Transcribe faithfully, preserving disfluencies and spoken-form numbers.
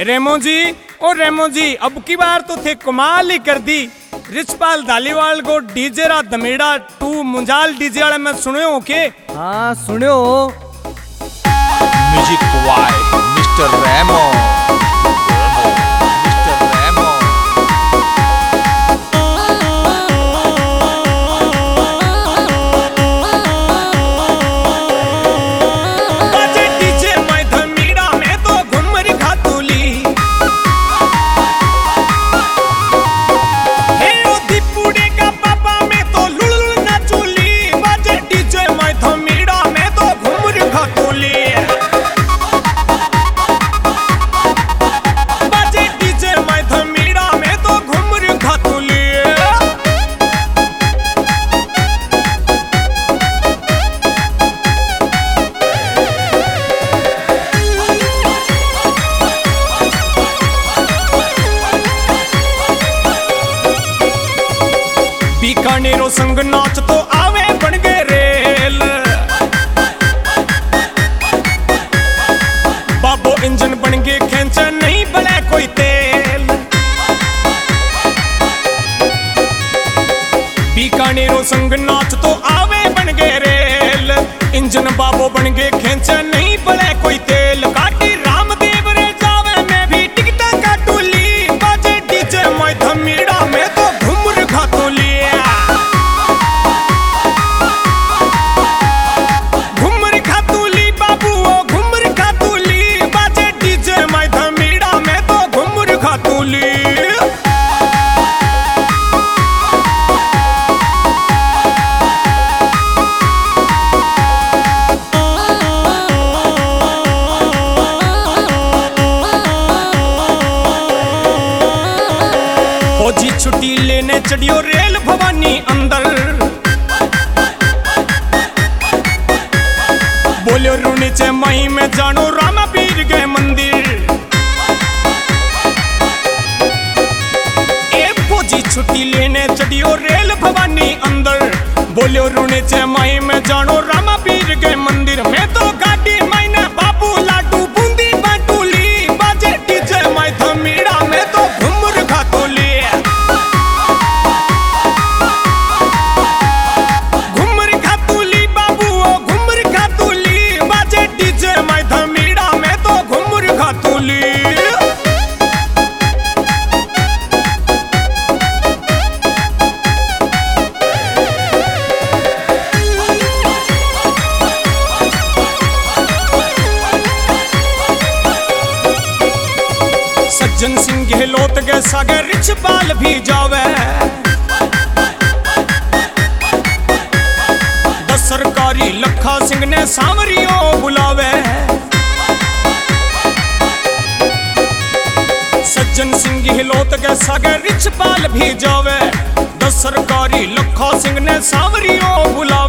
रेमो जी, ओ रेमो जी, अब की बार तो थे कमाल ही कर दी। रिचपाल धालीवाल को डीजे रा धमेड़ा टू मुंजाल डीजे वाले में सुने हो के? हाँ सुनो। Music by mister Remo. बीकानेरो संग नाच तो आवे बन गए रेल। बाबो इंजन बन गए खेंचा नहीं बने कोई तेल। बीकानेरो संग नाच तो आवे बन गए रेल। इंजन बाबो बन गए खेंचा नहीं बने कोई तेल। काटी रामदेव रे जावे मैं भी टिकटा काटू ली। बाजे डीजे मैं धमीड़ा में तो घुमर खातू ली। फौजी छुट्टी लेने चढ़ियो रेल भवानी अंदर। बोलियो रूनी चे मही में जानो रामा पीर के मंदिर। ए फौजी छुट्टी लेने चढ़ियो रेल भवानी अंदर। बोलियो रूनी चे मही में जानो रामा पीर के मंदिर। मैं तो गाड़ी मैंने बाबू लाडू बूंदी बाटू ली। बाजे डीजे मैं धमीड़ा में तो घुमर खातू ली। सज्जन सिंह गहलोत के सागे रिचपाल भी जावे। दस सरकारी लखा सिंह ने सांवरियों बुलावे। सज्जन सिंह गहलोत के सागे रिचपाल भी जावे। दस सरकारी लखा सिंह ने सांवरियों बुलावे।